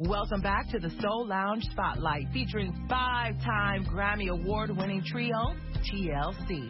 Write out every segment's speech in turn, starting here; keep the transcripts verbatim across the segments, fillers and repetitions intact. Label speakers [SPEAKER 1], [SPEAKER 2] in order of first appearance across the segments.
[SPEAKER 1] Welcome back to the Soul Lounge Spotlight, featuring five-time Grammy Award-winning trio, T L C.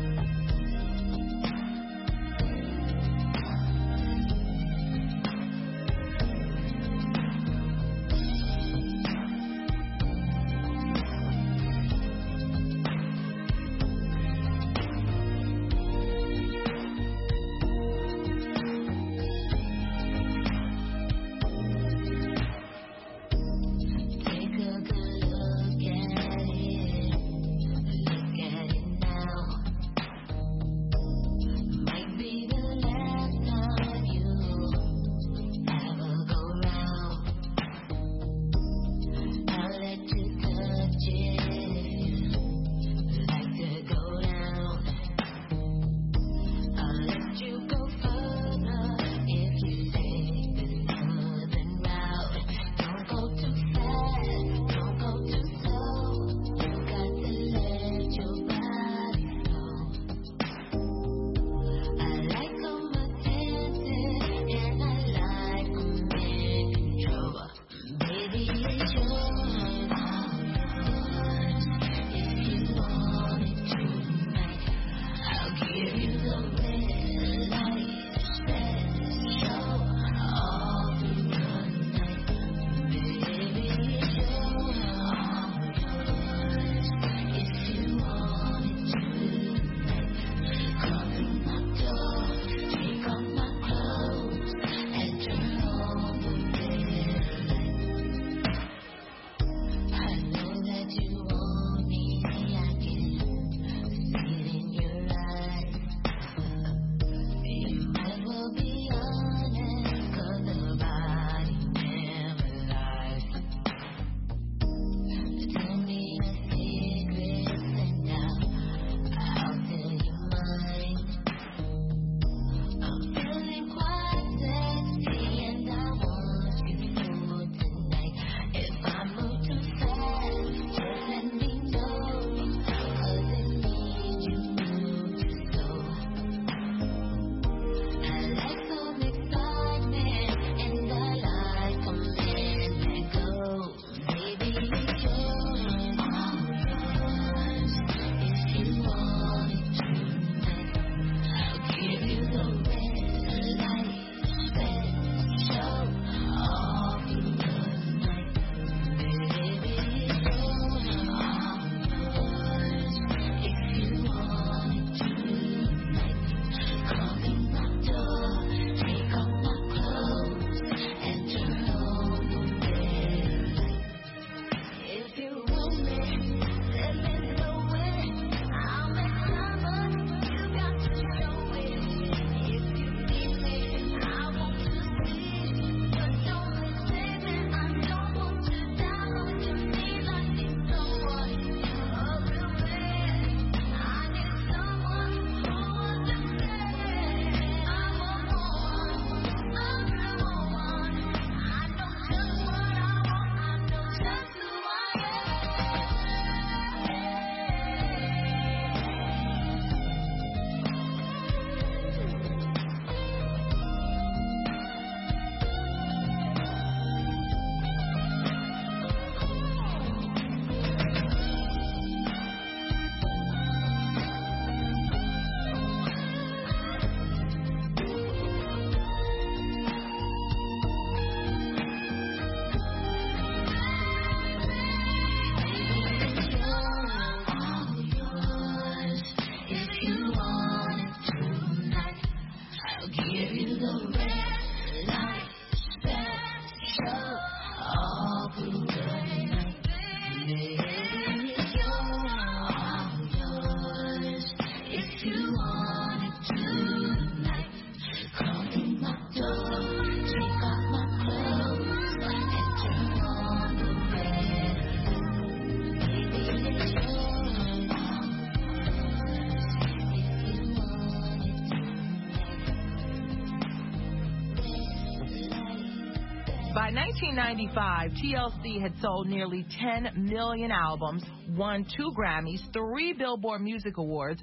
[SPEAKER 1] By nineteen ninety-five, T L C had sold nearly ten million albums, won two Grammys, three Billboard Music Awards,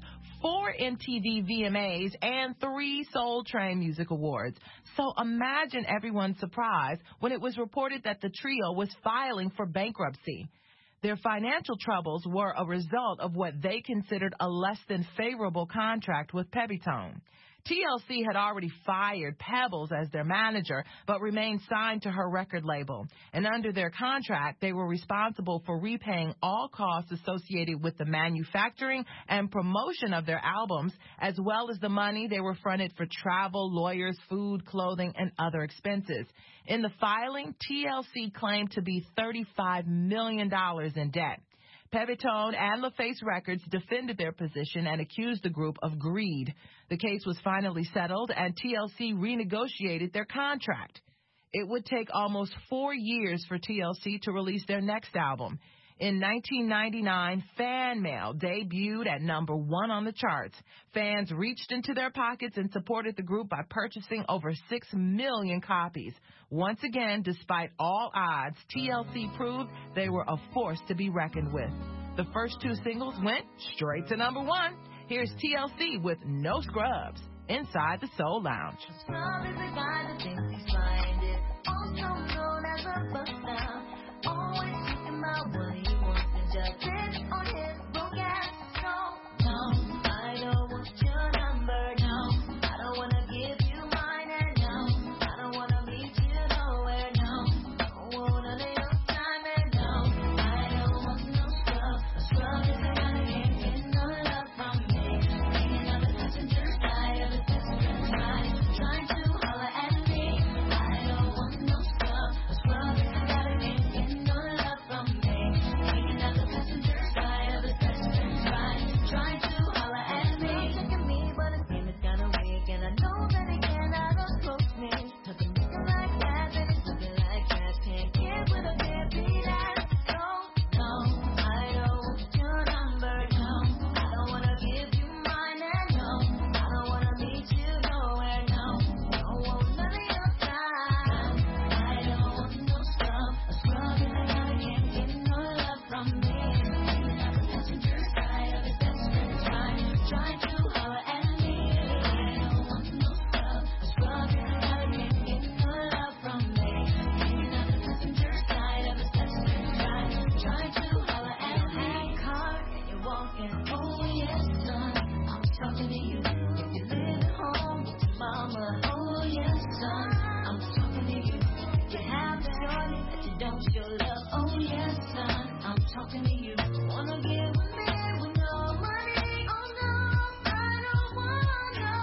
[SPEAKER 1] four M T V V M As, and three Soul Train Music Awards. So imagine everyone's surprise when it was reported that the trio was filing for bankruptcy. Their financial troubles were a result of what they considered a less than favorable contract with Pebbytone. T L C had already fired Pebbles as their manager, but remained signed to her record label. And under their contract, they were responsible for repaying all costs associated with the manufacturing and promotion of their albums, as well as the money they were fronted for travel, lawyers, food, clothing, and other expenses. In the filing, T L C claimed to be thirty-five million dollars in debt. Pebbytone and LaFace Records defended their position and accused the group of greed. The case was finally settled, and T L C renegotiated their contract. It would take almost four years for T L C to release their next album. In nineteen ninety-nine, Fan Mail debuted at number one on the charts. Fans reached into their pockets and supported the group by purchasing over six million copies. Once again, despite all odds, T L C proved they were a force to be reckoned with. The first two singles went straight to number one. Here's T L C with No Scrubs inside the Soul Lounge.
[SPEAKER 2] Scrub is the guy that thinks he's blinded, also known as a buster. Always talking about what he wants and just sits on his broke ass. No, no, I don't want your number. No, I don't wanna give you mine. And no, I don't wanna meet you nowhere. No, don't want none of your time. And no, I don't want no scrub. A scrub is a guy that can't get no love from me. Hanging on the passenger side of his best friend's ride, trying to holler at me. I don't want no scrub. A scrub is a guy that can't get no love from me. Hanging on the passenger side of his best friend's ride, trying to holler at me. Checking me, but his game is kinda weak, and I know that he cannot approach me. Nothing looking like that, and it's looking like trash. Can't get with a deadbeat ass. No, no, I don't want your number. No, I don't wanna give you mine. And no, I don't wanna meet you nowhere. No, don't want none of your time. I don't want no scrub. A scrub is a guy that can't get no love from me. Hanging on the passenger side of his best friend's ride, trying to holler at me. I don't want no scrub. A scrub is a guy that can't get no love from me. Hanging on the passenger side of his best friend's ride, trying to holler at me. Car, you're walking. Oh yes, son, I'm talking to you. If you live at home with your mama. Oh yes, son, I'm talking to you. If you have a shorty that you don't show love. Oh yes, son, I'm talking to you. Wanna get with me with no money? Oh no, I don't want no.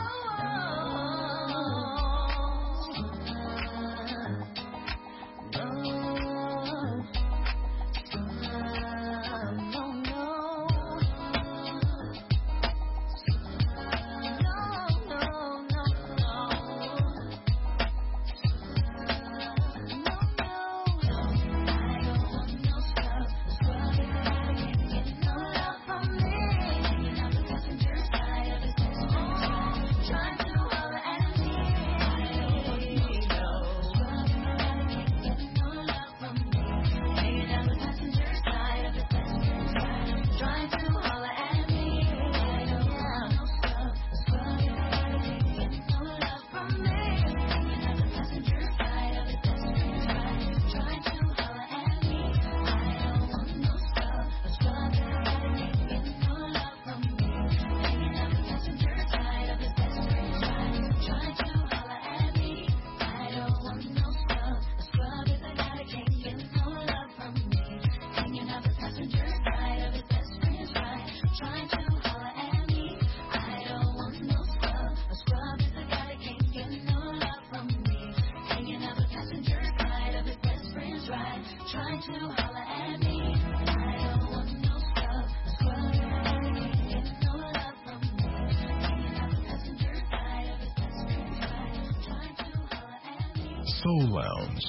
[SPEAKER 2] No, no, no,
[SPEAKER 3] Soul Lounge.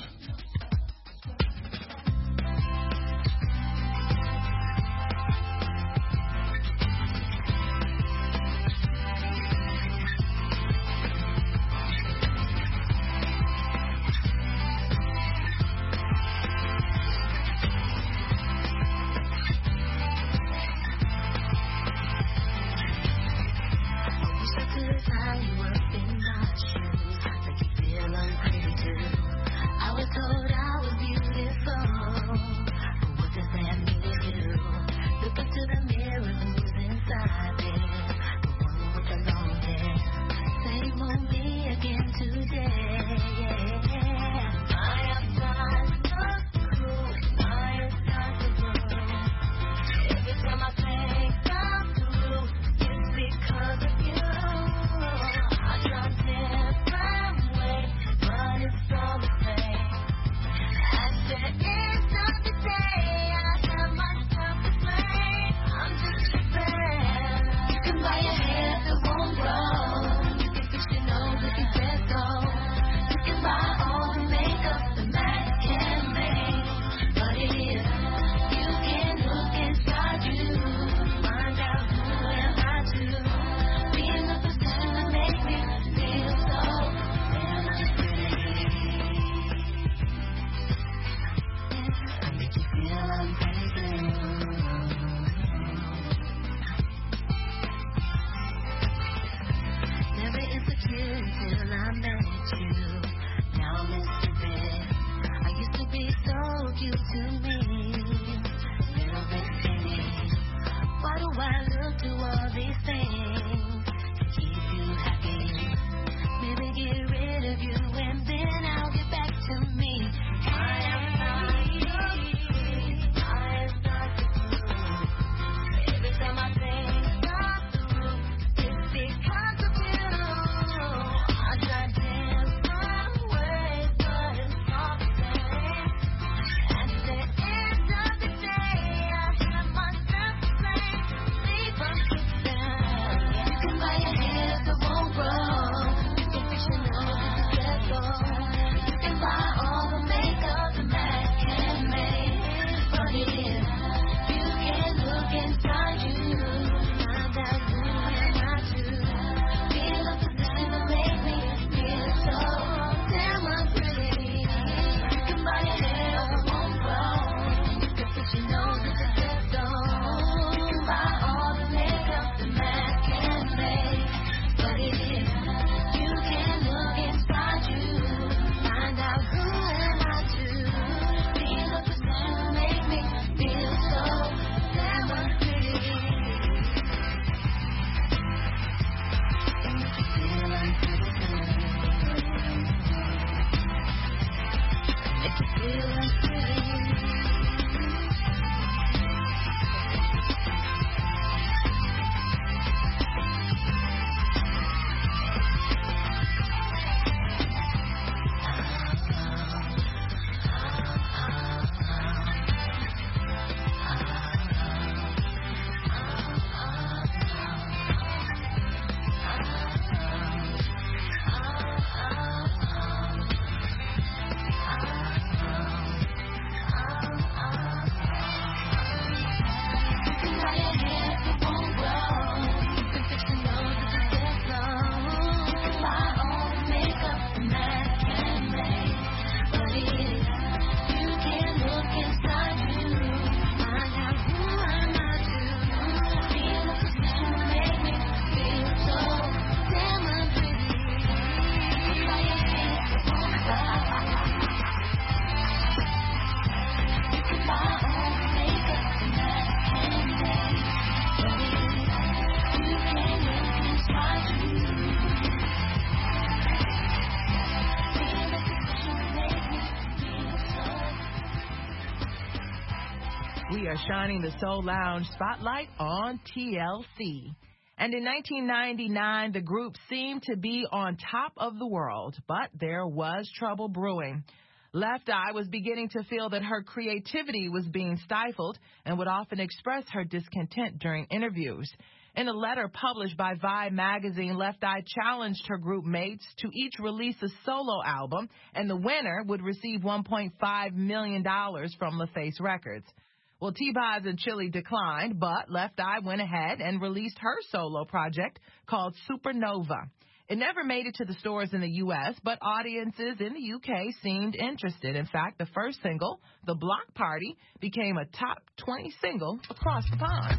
[SPEAKER 1] We are shining the Soul Lounge spotlight on T L C. And in nineteen ninety-nine, the group seemed to be on top of the world, but there was trouble brewing. Left Eye was beginning to feel that her creativity was being stifled and would often express her discontent during interviews. In a letter published by Vibe magazine, Left Eye challenged her group mates to each release a solo album, and the winner would receive one point five million dollars from LaFace Records. Well, T-Boz and Chili declined, but Left Eye went ahead and released her solo project called Supernova. It never made it to the stores in the U S, but audiences in the U K seemed interested. In fact, the first single, The Block Party, became a top twenty single across the pond.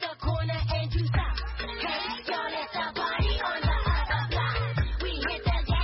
[SPEAKER 2] Hey, y'all, that's the party on the other block. We hit the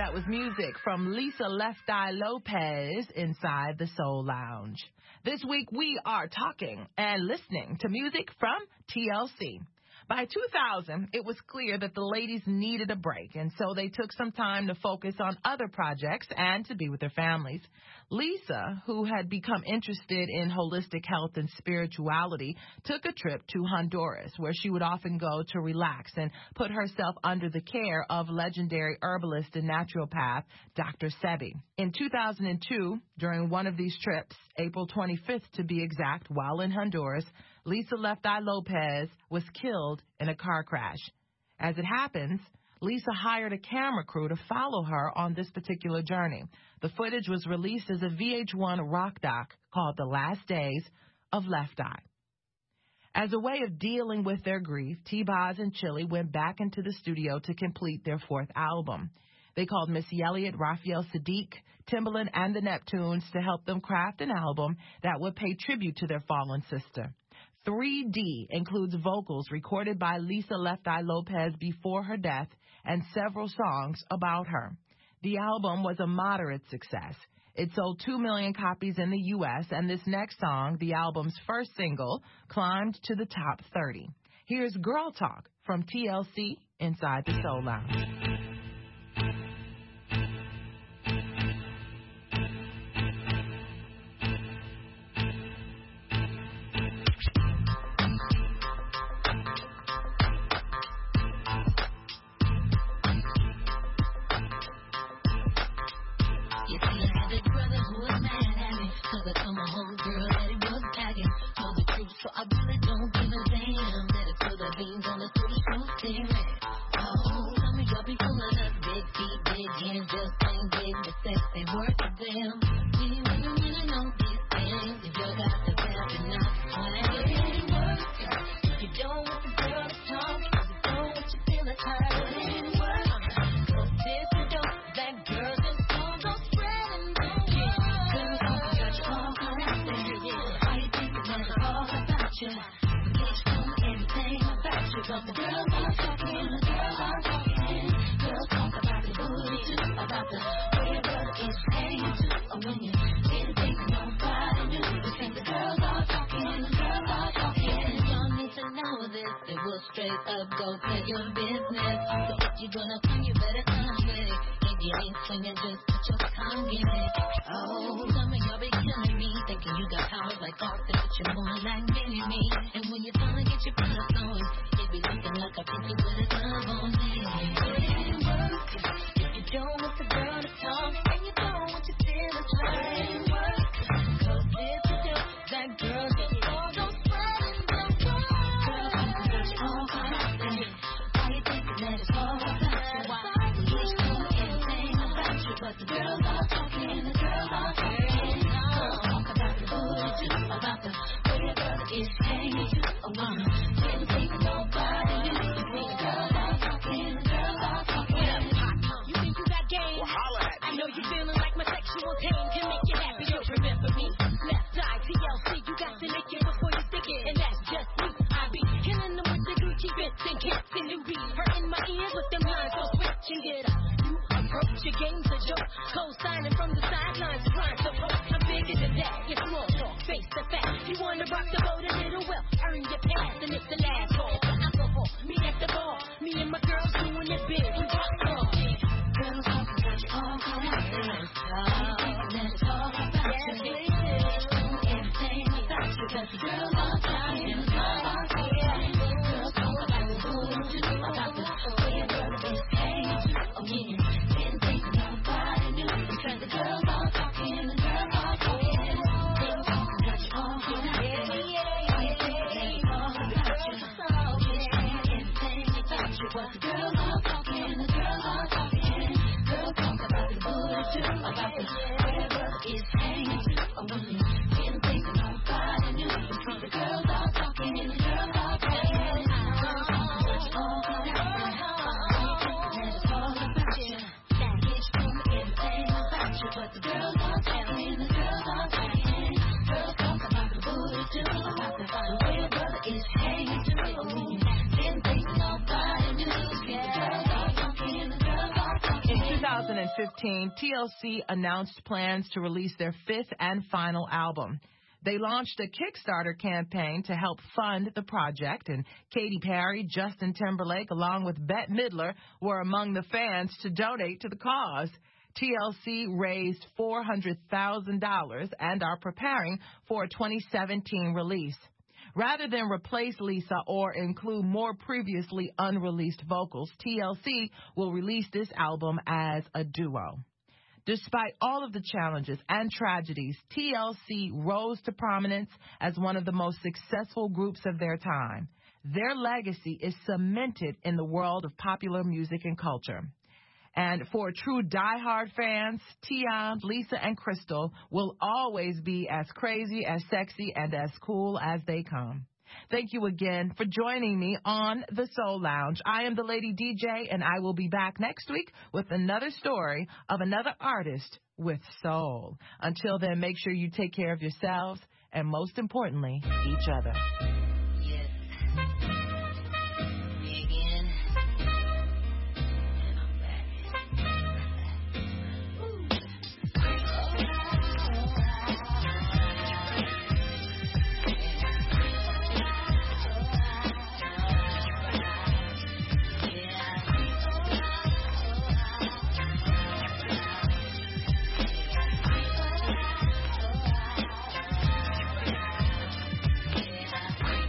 [SPEAKER 1] That was music from Lisa Left Eye Lopez inside the Soul Lounge. This week we are talking and listening to music from T L C. By two thousand, it was clear that the ladies needed a break, and so they took some time to focus on other projects and to be with their families. Lisa, who had become interested in holistic health and spirituality, took a trip to Honduras, where she would often go to relax and put herself under the care of legendary herbalist and naturopath Doctor Sebi. In two thousand two, during one of these trips, April twenty-fifth to be exact, while in Honduras, Lisa Left Eye Lopez was killed in a car crash. As it happens, Lisa hired a camera crew to follow her on this particular journey. The footage was released as a V H one rock doc called The Last Days of Left Eye. As a way of dealing with their grief, T-Boz and Chili went back into the studio to complete their fourth album. They called Missy Elliott, Raphael Sadiq, Timbaland, and the Neptunes to help them craft an album that would pay tribute to their fallen sister. three D includes vocals recorded by Lisa Left Eye Lopez before her death and several songs about her. The album was a moderate success. It sold two million copies in the U S, and this next song, the album's first single, climbed to the top thirty. Here's Girl Talk from T L C inside the Soul Lounge.
[SPEAKER 2] Girl,
[SPEAKER 1] fifteen, T L C announced plans to release their fifth and final album. They launched a Kickstarter campaign to help fund the project, and Katy Perry, Justin Timberlake, along with Bette Midler, were among the fans to donate to the cause. T L C raised four hundred thousand dollars and are preparing for a twenty seventeen release. Rather than replace Lisa or include more previously unreleased vocals, T L C will release this album as a duo. Despite all of the challenges and tragedies, T L C rose to prominence as one of the most successful groups of their time. Their legacy is cemented in the world of popular music and culture. And for true diehard fans, Tion, Lisa, and Crystal will always be as crazy, as sexy, and as cool as they come. Thank you again for joining me on the Soul Lounge. I am the Lady D J, and I will be back next week with another story of another artist with soul. Until then, make sure you take care of yourselves and, most importantly, each other.
[SPEAKER 2] Yes. Me again. And I'm back. Ooh. Yeah.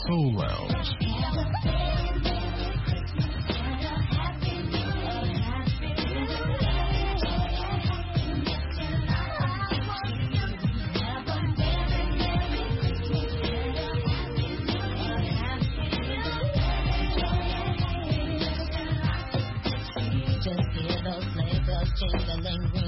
[SPEAKER 3] Soul Lounge.
[SPEAKER 2] Just hear those sleigh bells jingling.